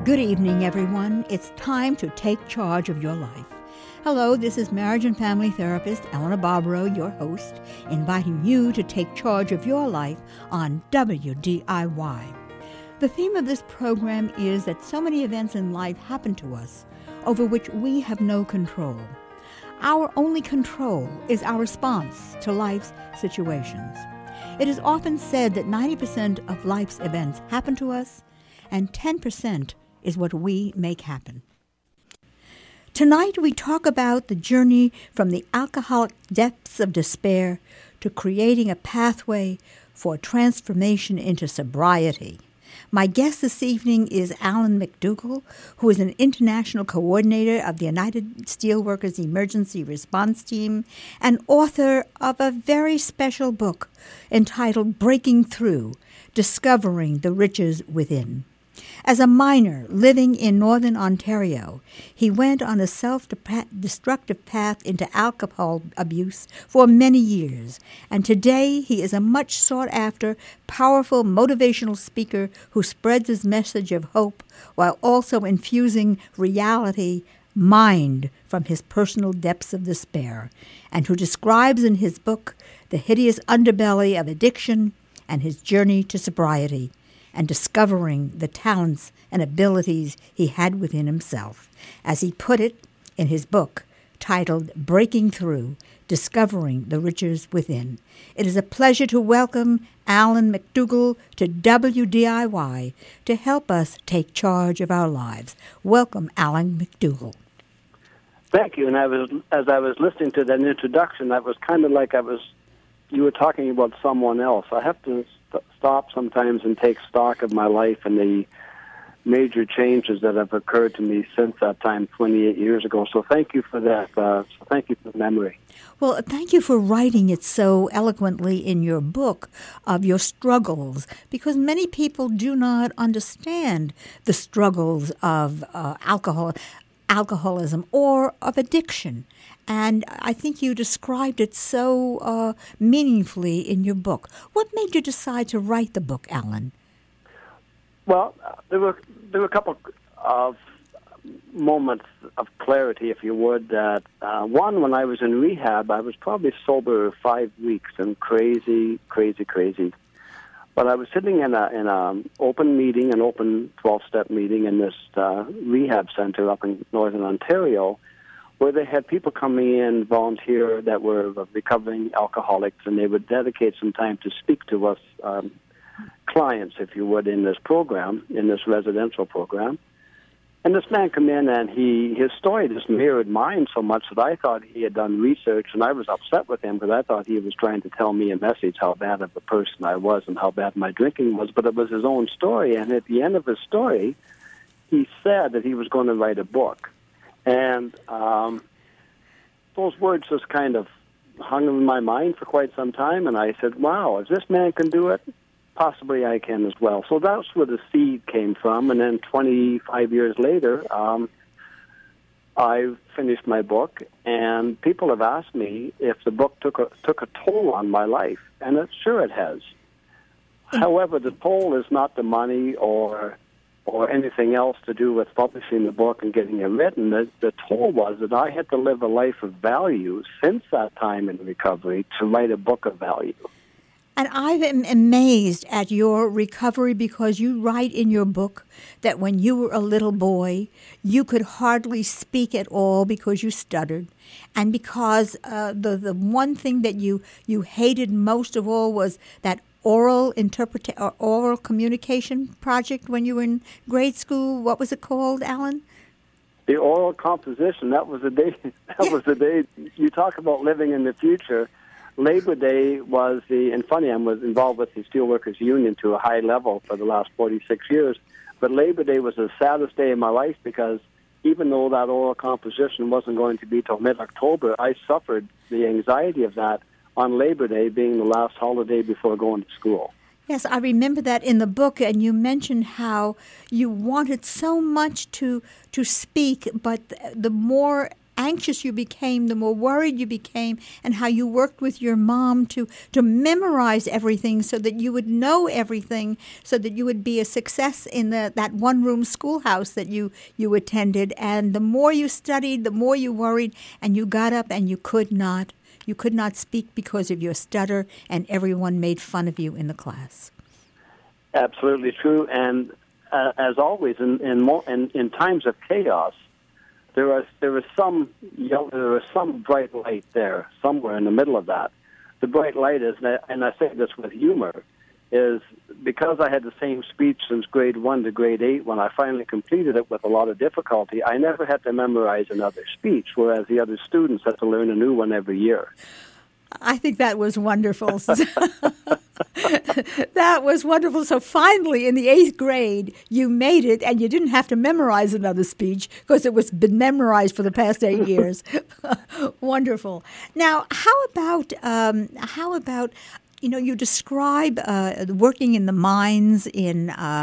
Good evening, everyone. It's time to take charge of your life. Hello, this is marriage and family therapist Eleanor Barbaro, your host, inviting you to take charge of your life on WDIY. The theme of this program is that so many events in life happen to us over which we have no control. Our only control is our response to life's situations. It is often said that 90% of life's events happen to us, and 10% is what we make happen. Tonight we talk about the journey from the alcoholic depths of despair to creating a pathway for transformation into sobriety. My guest this evening is Alan McDougall, who is an international coordinator of the United Steelworkers Emergency Response Team and author of a very special book entitled Breaking Through, Discovering the Riches Within. As a miner living in northern Ontario, he went on a self-destructive path into alcohol abuse for many years, and today he is a much sought-after, powerful, motivational speaker who spreads his message of hope while also infusing reality, mind, from his personal depths of despair, and who describes in his book the hideous underbelly of addiction and his journey to sobriety, and discovering the talents and abilities he had within himself, as he put it in his book titled Breaking Through, Discovering the Riches Within. It is a pleasure to welcome Alan McDougall to WDIY to help us take charge of our lives. Welcome, Alan McDougall. Thank you. And as I was listening to that introduction, that was kind of like you were talking about someone else. I have to stop sometimes and take stock of my life and the major changes that have occurred to me since that time 28 years ago. So thank you for that. Thank you for the memory. Well, thank you for writing it so eloquently in your book of your struggles, because many people do not understand the struggles of alcoholism or of addiction. And I think you described it so meaningfully in your book. What made you decide to write the book, Alan? Well, there were a couple of moments of clarity, if you would. That one, when I was in rehab, I was probably sober 5 weeks and crazy. But I was sitting in an open meeting, an open 12-step meeting in this rehab center up in northern Ontario, where they had people coming in, volunteer, that were recovering alcoholics, and they would dedicate some time to speak to us clients, if you would, in this program, in this residential program. And this man came in, and his story just mirrored mine so much that I thought he had done research, and I was upset with him because I thought he was trying to tell me a message how bad of a person I was and how bad my drinking was, but it was his own story. And at the end of his story, he said that he was going to write a book. And those words just kind of hung in my mind for quite some time, and I said, wow, if this man can do it, possibly I can as well. So that's where the seed came from, and then 25 years later, I finished my book, and people have asked me if the book took a toll on my life, and it has. However, the toll is not the money or anything else to do with publishing the book and getting it written. The toll was that I had to live a life of value since that time in recovery to write a book of value. And I'm amazed at your recovery, because you write in your book that when you were a little boy, you could hardly speak at all because you stuttered. And because the one thing that you hated most of all was that oral communication project when you were in grade school. What was it called, Alan? The oral composition. That was the day. Was the day. You talk about living in the future. Labor Day was and funny, I was involved with the Steelworkers Union to a high level for the last 46 years, but Labor Day was the saddest day of my life, because even though that oral composition wasn't going to be till mid-October, I suffered the anxiety of that on Labor Day being the last holiday before going to school. Yes, I remember that in the book, and you mentioned how you wanted so much to speak, but the more anxious you became, the more worried you became, and how you worked with your mom to memorize everything so that you would know everything, so that you would be a success in that one-room schoolhouse that you attended. And the more you studied, the more you worried, and you got up and you could not speak because of your stutter, and everyone made fun of you in the class. Absolutely true. And as always, in times of chaos, there was some bright light there somewhere in the middle of that. The bright light is, and I say this with humor, is because I had the same speech since grade 1 to grade 8. When I finally completed it with a lot of difficulty, I never had to memorize another speech, whereas the other students had to learn a new one every year. I think that was wonderful. That was wonderful. So finally, in the 8th grade, you made it, and you didn't have to memorize another speech because it was been memorized for the past 8 years. Wonderful. Now, how about you describe working in the mines in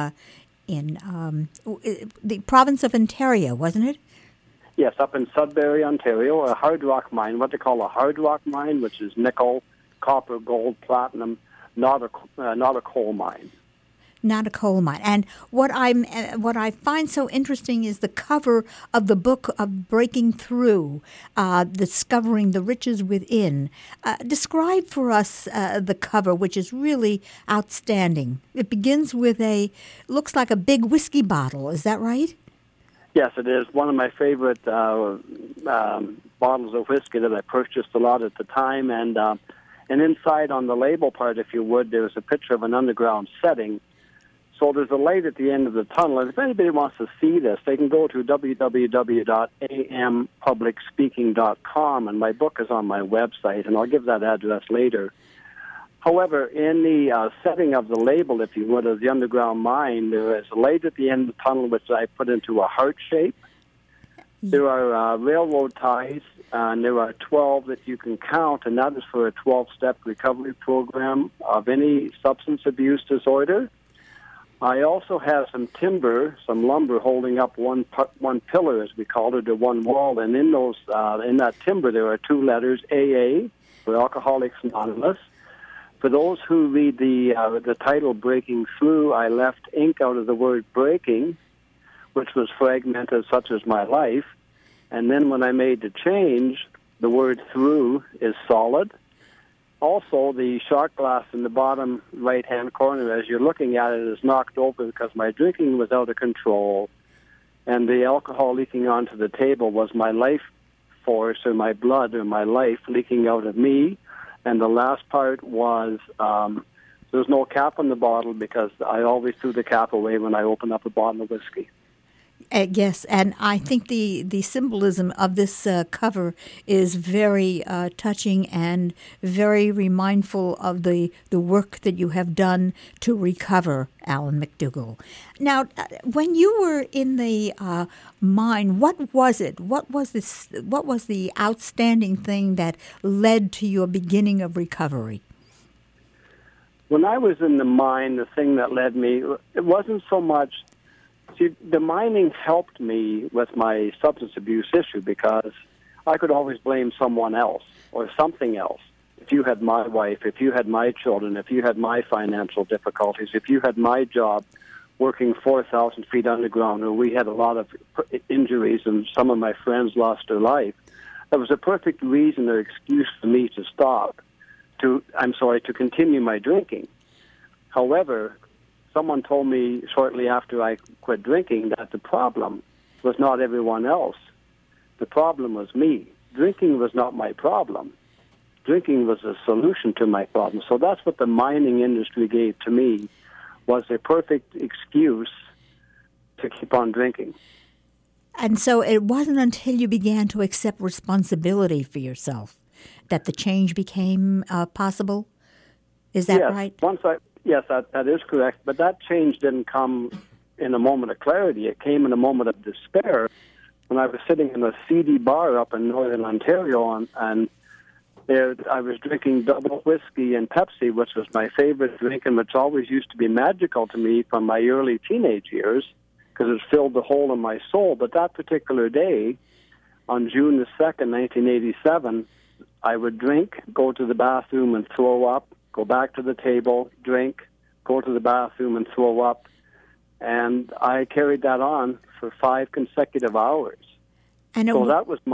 the province of Ontario, wasn't it? Yes, up in Sudbury, Ontario, a hard rock mine, what they call a hard rock mine, which is nickel, copper, gold, platinum, not a coal mine. Not a coal mine. And what I find so interesting is the cover of the book of Breaking Through, Discovering the Riches Within. Describe for us the cover, which is really outstanding. It begins with looks like a big whiskey bottle. Is that right? Yes, it is. One of my favorite bottles of whiskey that I purchased a lot at the time. And inside on the label part, if you would, there's a picture of an underground setting. So there's a light at the end of the tunnel. And if anybody wants to see this, they can go to www.ampublicspeaking.com, and my book is on my website, and I'll give that address later. However, in the setting of the label, if you would, of the underground mine, there is a light at the end of the tunnel which I put into a heart shape. There are railroad ties, and there are 12 that you can count, and that is for a 12-step recovery program of any substance abuse disorder. I also have some lumber holding up one pillar, as we call it, or one wall, and in that timber there are 2 letters, AA, for Alcoholics Anonymous. For those who read the title Breaking Through, I left ink out of the word breaking, which was fragmented, such as my life. And then when I made the change, the word through is solid. Also, the shot glass in the bottom right-hand corner, as you're looking at it, is knocked over because my drinking was out of control, and the alcohol leaking onto the table was my life force, or my blood, or my life leaking out of me. And the last part was there's no cap on the bottle because I always threw the cap away when I opened up a bottle of whiskey. Yes, and I think the symbolism of this cover is very touching and very remindful of the work that you have done to recover, Alan McDougall. Now, when you were in the mine, what was it? What was the outstanding thing that led to your beginning of recovery? When I was in the mine, the thing that led me, it wasn't so much. See, the mining helped me with my substance abuse issue because I could always blame someone else or something else. If you had my wife, if you had my children, if you had my financial difficulties, if you had my job working 4,000 feet underground, or we had a lot of injuries and some of my friends lost their life, that was a perfect reason or excuse for me to to continue my drinking. However, someone told me shortly after I quit drinking that the problem was not everyone else. The problem was me. Drinking was not my problem. Drinking was a solution to my problem. So that's what the mining industry gave to me, was a perfect excuse to keep on drinking. And so it wasn't until you began to accept responsibility for yourself that the change became possible? Is that right? Yes, that is correct. But that change didn't come in a moment of clarity. It came in a moment of despair when I was sitting in a seedy bar up in northern Ontario, and there I was drinking double whiskey and Pepsi, which was my favorite drink and which always used to be magical to me from my early teenage years because it filled the hole in my soul. But that particular day, on June the 2nd, 1987, I would drink, go to the bathroom and throw up, go back to the table, drink, go to the bathroom and throw up. And I carried that on for 5 consecutive hours. And so that was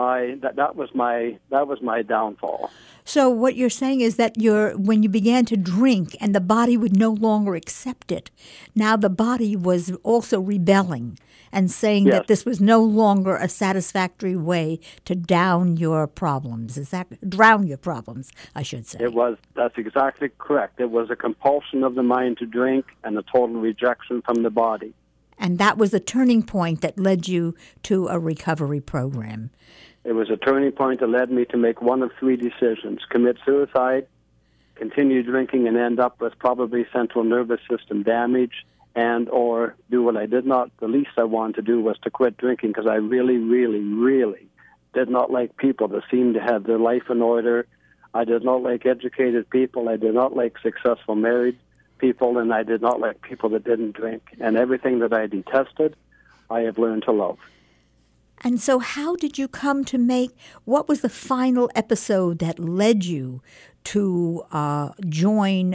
my downfall. So what you're saying is that when you began to drink and the body would no longer accept it, now the body was also rebelling and saying Yes. that this was no longer a satisfactory way to drown your problems, I should say. That's exactly correct. It was a compulsion of the mind to drink and a total rejection from the body. And that was the turning point that led you to a recovery program. It was a turning point that led me to make one of 3 decisions: commit suicide, continue drinking and end up with probably central nervous system damage, and or do what I did not, the least I wanted to do was to quit drinking, because I really, really, really did not like people that seemed to have their life in order. I did not like educated people. I did not like successful married people, and I did not like people that didn't drink. And everything that I detested, I have learned to love. And so how did you come to what was the final episode that led you to join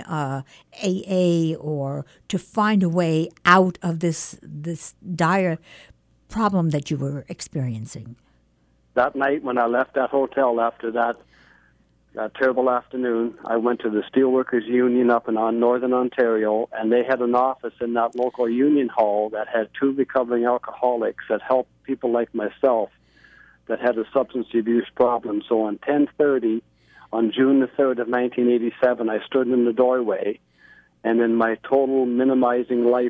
AA or to find a way out of this dire problem that you were experiencing? That night when I left that hotel after that terrible afternoon, I went to the Steelworkers Union up in Northern Ontario, and they had an office in that local union hall that had 2 recovering alcoholics that helped people like myself that had a substance abuse problem. So on 10:30, on June the 3rd of 1987, I stood in the doorway, and in my total minimizing life,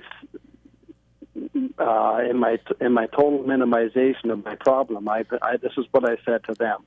in my total minimization of my problem, this is what I said to them.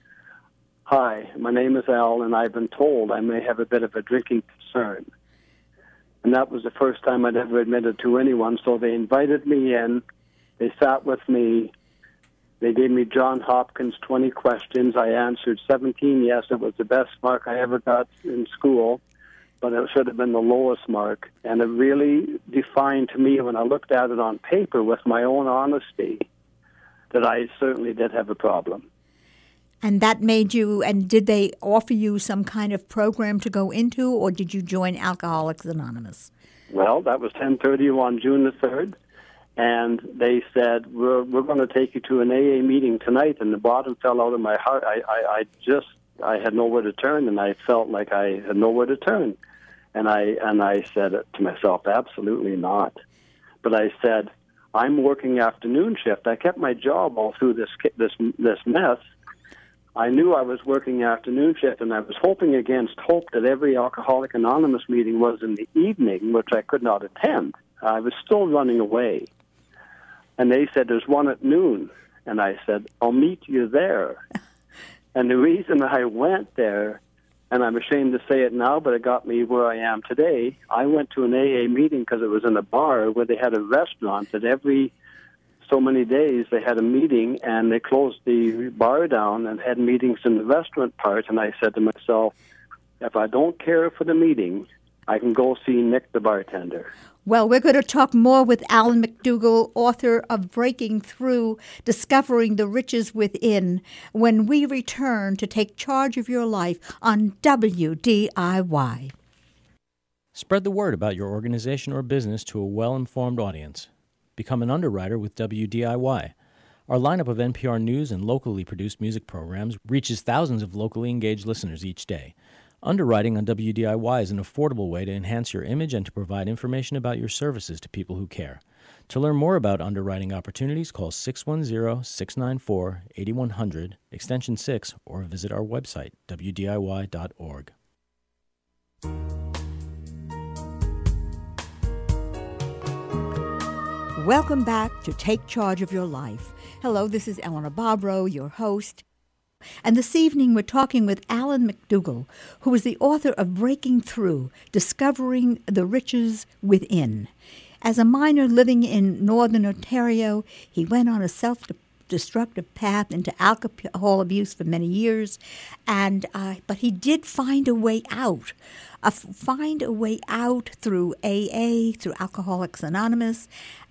Hi, my name is Al, and I've been told I may have a bit of a drinking concern. And that was the first time I'd ever admitted to anyone, so they invited me in. They sat with me. They gave me John Hopkins 20 questions. I answered 17 yes. It was the best mark I ever got in school, but it should have been the lowest mark. And it really defined to me, when I looked at it on paper with my own honesty, that I certainly did have a problem. And that made you, and did they offer you some kind of program to go into, or did you join Alcoholics Anonymous? Well, that was 10:30 on June the 3rd, and they said, we're going to take you to an AA meeting tonight, and the bottom fell out of my heart. I had nowhere to turn, and I felt like I had nowhere to turn. And I said to myself, absolutely not. But I said, I'm working afternoon shift. I kept my job all through this mess. I knew I was working afternoon shift, and I was hoping against hope that every Alcoholic Anonymous meeting was in the evening, which I could not attend. I was still running away. And they said, there's one at noon. And I said, I'll meet you there. And the reason I went there, and I'm ashamed to say it now, but it got me where I am today, I went to an AA meeting because it was in a bar where they had a restaurant that every so many days they had a meeting, and they closed the bar down and had meetings in the restaurant part. And I said to myself, if I don't care for the meeting, I can go see Nick the bartender. Well, we're going to talk more with Alan McDougall, author of Breaking Through, Discovering the Riches Within, when we return to take charge of your life on WDIY. Spread the word about your organization or business to a well-informed audience. Become an underwriter with WDIY. Our lineup of NPR News and locally produced music programs reaches thousands of locally engaged listeners each day. Underwriting on WDIY is an affordable way to enhance your image and to provide information about your services to people who care. To learn more about underwriting opportunities, call 610-694-8100, extension 6, or visit our website, wdiy.org. Welcome back to Take Charge of Your Life. Hello, this is Eleanor Bobrow, your host. And this evening we're talking with Alan McDougall, who is the author of Breaking Through, Discovering the Riches Within. As a miner living in Northern Ontario, he went on a self-destructive path into alcohol abuse for many years, but he did find a way out. Through AA, through Alcoholics Anonymous,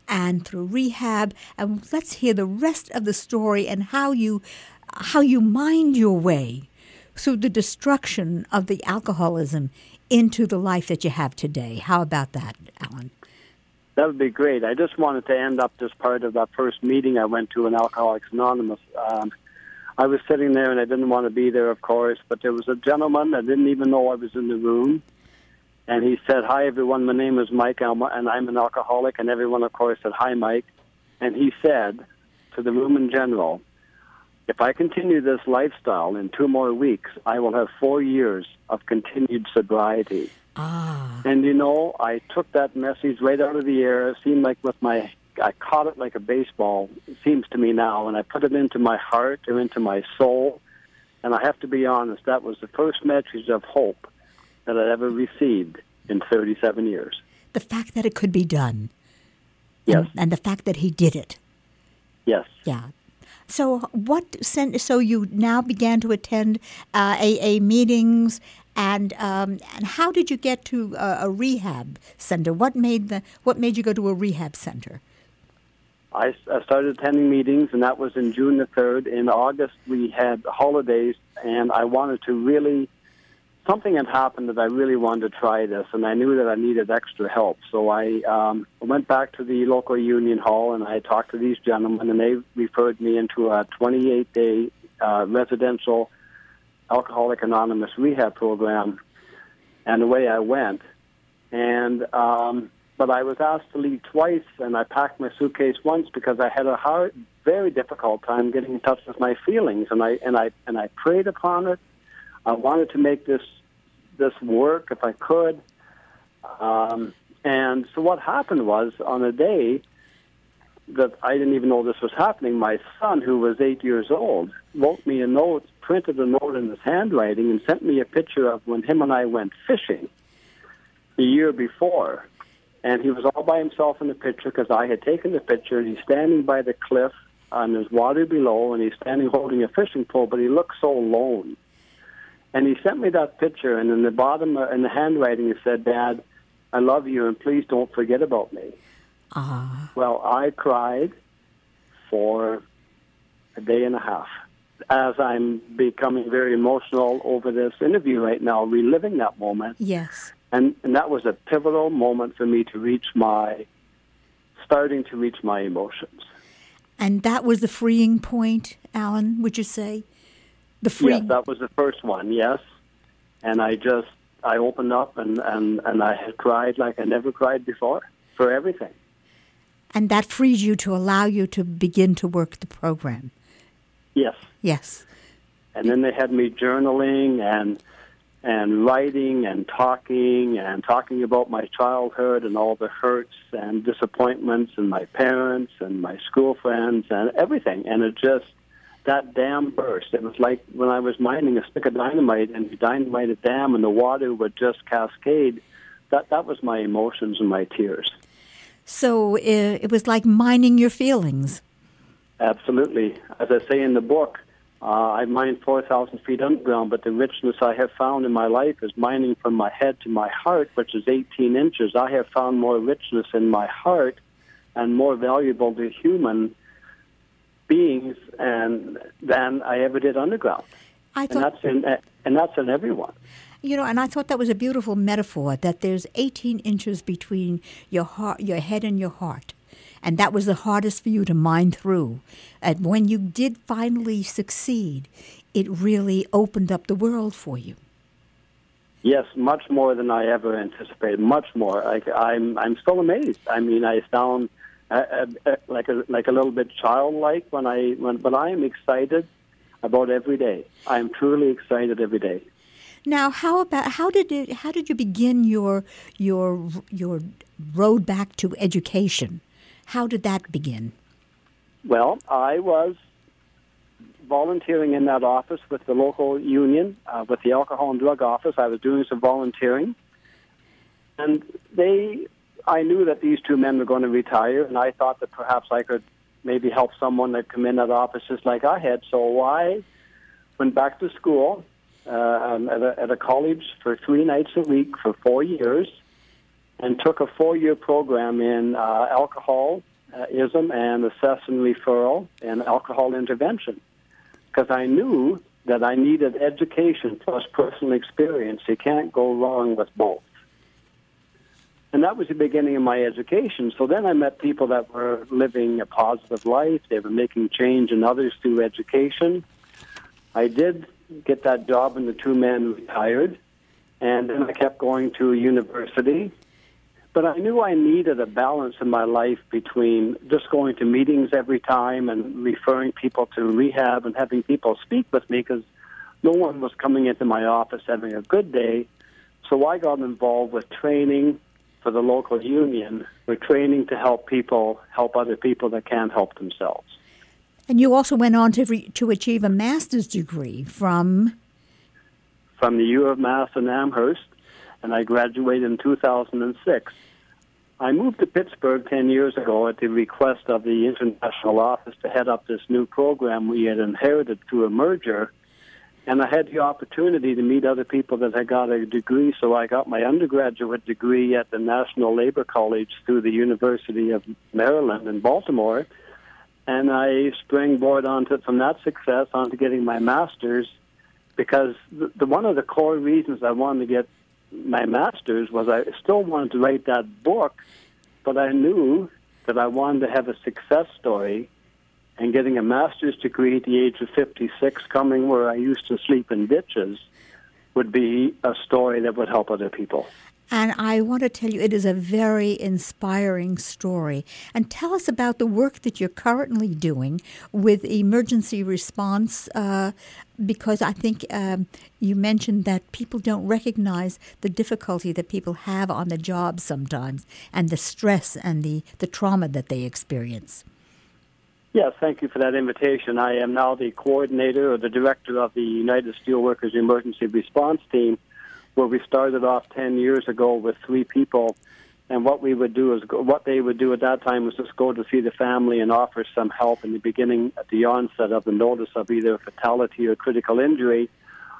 and through rehab. And let's hear the rest of the story and how you mind your way through the destruction of the alcoholism into the life that you have today. How about that, Alan? That would be great. I just wanted to end up this part of that first meeting I went to in Alcoholics Anonymous. I was sitting there, and I didn't want to be there, of course, but there was a gentleman that didn't even know I was in the room, and he said, "Hi, everyone, my name is Mike, and I'm an alcoholic," and everyone, of course, said, "Hi, Mike," and he said to the room in general, "If I continue this lifestyle in 2 more weeks, I will have 4 years of continued sobriety." And, I took that message right out of the air. It seemed like I caught it like a baseball, it seems to me now, and I put it into my heart or into my soul. And I have to be honest, that was the first message of hope that I'd ever received in 37 years. The fact that it could be done. Yes. And the fact that he did it. Yes. Yeah. So so you now began to attend AA meetings, and how did you get to a rehab center? What made you go to a rehab center? I started attending meetings, and that was in June the 3rd. In August, we had holidays, and I wanted to something had happened that I really wanted to try this, and I knew that I needed extra help. So I went back to the local union hall, and I talked to these gentlemen, and they referred me into a 28-day residential Alcoholic Anonymous rehab program, and away I went. And but I was asked to leave twice, and I packed my suitcase once because I had a very difficult time getting in touch with my feelings, and I prayed upon it. I wanted to make this work if I could. And so what happened was, on a day that I didn't even know this was happening, my son, who was 8 years old, wrote me a note, printed a note in his handwriting, and sent me a picture of when him and I went fishing the year before. And he was all by himself in the picture because I had taken the picture, and he's standing by the cliff, and there's water below, and he's standing holding a fishing pole, but he looked so lone. And he sent me that picture, and in the bottom, in the handwriting, it said, "Dad, I love you, and please don't forget about me." Well, I cried for a day and a half. As I'm becoming very emotional over this interview right now, reliving that moment. Yes. And that was a pivotal moment for me to starting to reach my emotions. And that was the freeing point, Alan, would you say? Yes, that was the first one, yes. And I opened up and I had cried like I never cried before for everything. And that freed you to allow you to begin to work the program. Yes. Yes. And then they had me journaling and writing and talking about my childhood and all the hurts and disappointments and my parents and my school friends and everything. And it just, that dam burst. It was like when I was mining a stick of dynamite and you dynamite a dam and the water would just cascade. That was my emotions and my tears. So it was like mining your feelings. Absolutely. As I say in the book, I mined 4,000 feet underground, but the richness I have found in my life is mining from my head to my heart, which is 18 inches. I have found more richness in my heart and more valuable to human beings than I ever did underground. And that's in everyone. And I thought that was a beautiful metaphor, that there's 18 inches between your head and your heart. And that was the hardest for you to mine through. And when you did finally succeed, it really opened up the world for you. Yes, much more than I ever anticipated. Much more. I'm still amazed. I mean, I sound like a little bit childlike but I am excited about every day. I am truly excited every day. Now, how did you begin your road back to education? How did that begin? Well, I was volunteering in that office with the local union, with the alcohol and drug office. I was doing some volunteering. And I knew that these two men were going to retire, and I thought that perhaps I could maybe help someone that come in that office just like I had. So I went back to school at a college for 3 nights a week for 4 years, and took a 4-year program in alcohol, and assess and referral and alcohol intervention, because I knew that I needed education plus personal experience. You can't go wrong with both. And that was the beginning of my education. So then I met people that were living a positive life. They were making change in others through education. I did get that job, and the two men retired. And then I kept going to university. But I knew I needed a balance in my life between just going to meetings every time and referring people to rehab and having people speak with me, because no one was coming into my office having a good day. So I got involved with training for the local union. We're training to help people help other people that can't help themselves. And you also went on to achieve a master's degree from the U of Mass in Amherst, and I graduated in 2006. I moved to Pittsburgh 10 years ago at the request of the international office to head up this new program we had inherited through a merger. And I had the opportunity to meet other people that had got a degree, so I got my undergraduate degree at the National Labor College through the University of Maryland in Baltimore. And I springboarded from that success onto getting my master's, because one of the core reasons I wanted to get my master's was I still wanted to write that book, but I knew that I wanted to have a success story. And getting a master's degree at the age of 56, coming where I used to sleep in ditches, would be a story that would help other people. And I want to tell you, it is a very inspiring story. And tell us about the work that you're currently doing with emergency response, because I think you mentioned that people don't recognize the difficulty that people have on the job sometimes, and the stress and the trauma that they experience. Yes, thank you for that invitation. I am now the coordinator or the director of the United Steelworkers Emergency Response Team, where we started off 10 years ago with 3 people. And what they would do at that time was just go to see the family and offer some help in the beginning, at the onset of the notice of either a fatality or critical injury.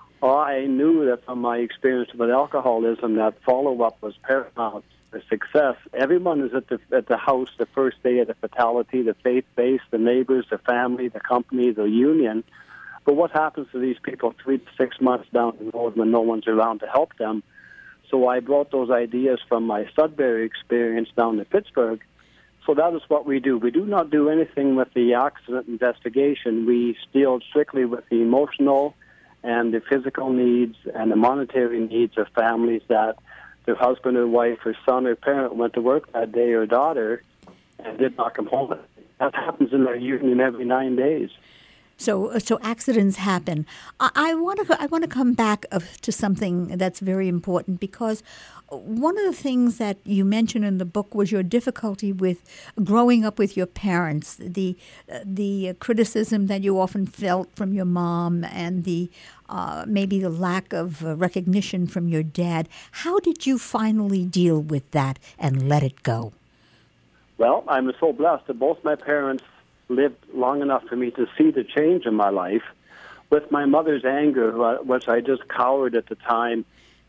I knew that from my experience with alcoholism that follow-up was paramount for success. Everyone is at the house the first day of the fatality, the faith-based, the neighbors, the family, the company, the union. But what happens to these people 3 to 6 months down the road when no one's around to help them? So I brought those ideas from my Sudbury experience down to Pittsburgh. So that is what we do. We do not do anything with the accident investigation. We deal strictly with the emotional and the physical needs and the monetary needs of families that their husband or wife or son or parent went to work that day, or daughter, and did not come home. That happens in our union every 9 days. So accidents happen. I want to come back to something that's very important, because one of the things that you mentioned in the book was your difficulty with growing up with your parents, the criticism that you often felt from your mom, and the maybe the lack of recognition from your dad. How did you finally deal with that and let it go? Well, I'm so blessed that both my parents lived long enough for me to see the change in my life. With my mother's anger, which I just cowered at the time,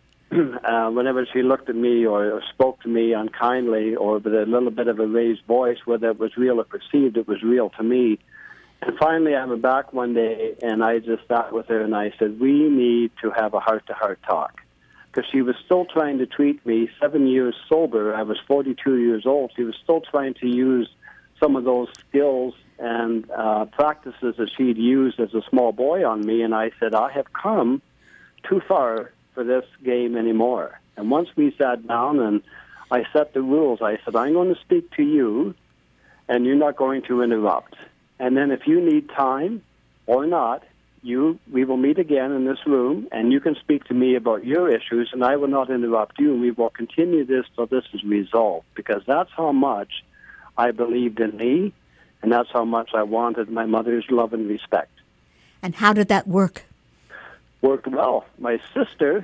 whenever she looked at me or spoke to me unkindly or with a little bit of a raised voice, whether it was real or perceived, it was real to me. And finally, I went back one day, and I just sat with her, and I said, we need to have a heart-to-heart talk. Because she was still trying to treat me 7 years sober. I was 42 years old. She was still trying to use some of those skills and practices that she'd used as a small boy on me. And I said, I have come too far for this game anymore. And once we sat down and I set the rules, I said, I'm going to speak to you, and you're not going to interrupt. And then if you need time or not, we will meet again in this room, and you can speak to me about your issues, and I will not interrupt you. We will continue this till this is resolved, because that's how much I believed in me, and that's how much I wanted my mother's love and respect. And how did that work? Worked well. My sister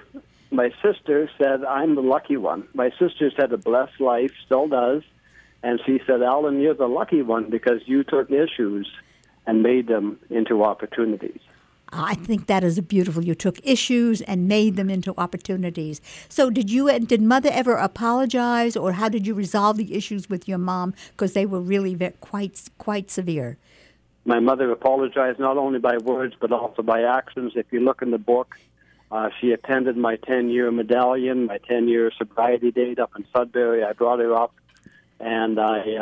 said, I'm the lucky one. My sister's had a blessed life, still does, and she said, Alan, you're the lucky one because you took issues and made them into opportunities. I think that is beautiful. You took issues and made them into opportunities. So did Mother ever apologize, or how did you resolve the issues with your mom? Because they were really quite severe. My mother apologized not only by words but also by actions. If you look in the book, she attended my 10-year medallion, my 10-year sobriety date up in Sudbury. I brought her up, and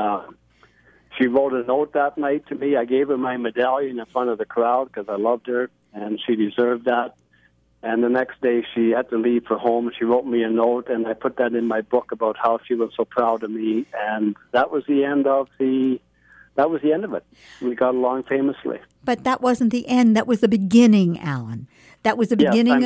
she wrote a note that night to me. I gave her my medallion in front of the crowd because I loved her, and she deserved that. And the next day, she had to leave for home. She wrote me a note, and I put that in my book about how she was so proud of me. And that was the end of it. We got along famously. But that wasn't the end. That was the beginning, Alan. That was the beginning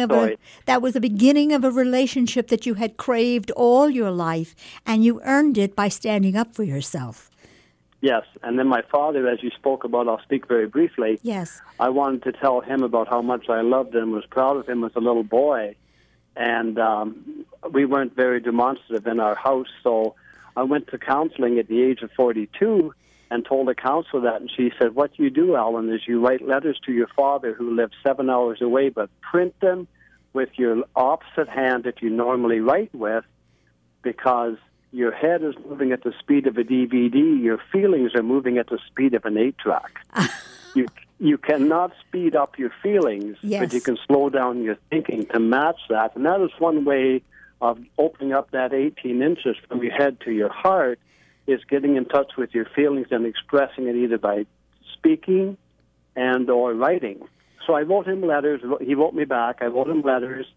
of a relationship that you had craved all your life, and you earned it by standing up for yourself. Yes, and then my father, as you spoke about, I'll speak very briefly. Yes. I wanted to tell him about how much I loved him, was proud of him as a little boy, and we weren't very demonstrative in our house, so I went to counseling at the age of 42 and told the counselor that, and she said, what you do, Alan, is you write letters to your father who lives 7 hours away, but print them with your opposite hand that you normally write with, because your head is moving at the speed of a DVD, your feelings are moving at the speed of an 8-track. You cannot speed up your feelings, yes, but you can slow down your thinking to match that, and that is one way of opening up that 18 inches from your head to your heart, is getting in touch with your feelings and expressing it either by speaking and or writing. So I wrote him letters. He wrote me back. I wrote him letters,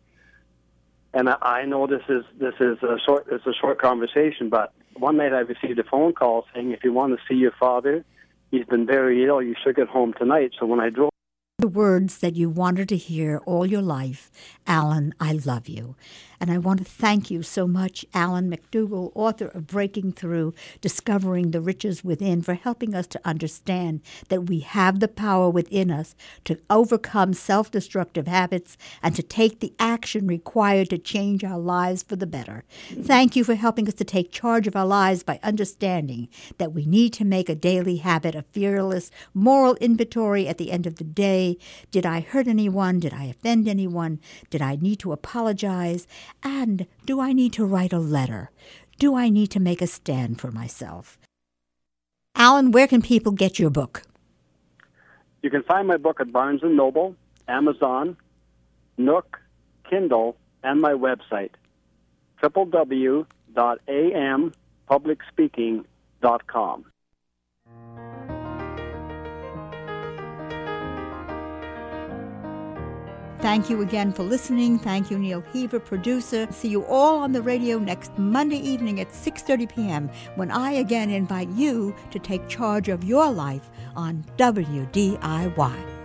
and I know this is a short conversation. But one night I received a phone call saying, "If you want to see your father, he's been very ill. You should get home tonight." So when I drove. The words that you wanted to hear all your life, Alan, I love you. And I want to thank you so much, Alan McDougall, author of Breaking Through, Discovering the Riches Within, for helping us to understand that we have the power within us to overcome self-destructive habits and to take the action required to change our lives for the better. Thank you for helping us to take charge of our lives by understanding that we need to make a daily habit of fearless moral inventory at the end of the day. Did I hurt anyone? Did I offend anyone? Did I need to apologize? And do I need to write a letter? Do I need to make a stand for myself? Alan, where can people get your book? You can find my book at Barnes & Noble, Amazon, Nook, Kindle, and my website, www.ampublicspeaking.com. Thank you again for listening. Thank you, Neil Heaver, producer. See you all on the radio next Monday evening at 6:30 p.m. when I again invite you to take charge of your life on WDIY.